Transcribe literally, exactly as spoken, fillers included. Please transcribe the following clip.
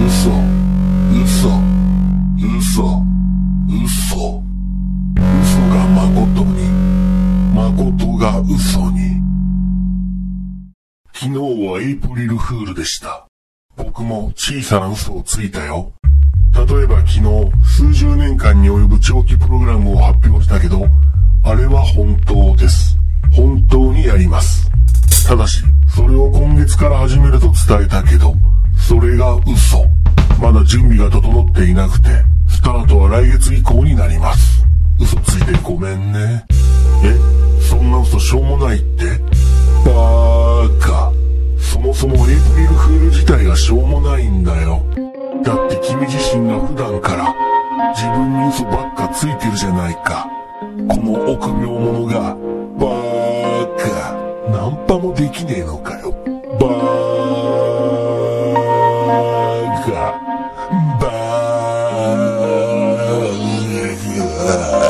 嘘、嘘、嘘、嘘。嘘が誠に、誠が嘘に。昨日はエイプリルフールでした。僕も小さな嘘をついたよ。例えば昨日、数十年間に及ぶ長期プログラムを発表したけど、あれは本当です。本当にやります。ただし、それを今月から始めると伝えたけど、それが嘘。まだ準備が整っていなくて、スタートは来月以降になります。嘘ついてごめんね。え、そんな嘘しょうもないって？バーカ。そもそもエイプリルフール自体がしょうもないんだよ。だって君自身が普段から自分に嘘ばっかついてるじゃないか。この臆病者が、バーカ。ナンパもできねえのかよ。バーカ。バーカ。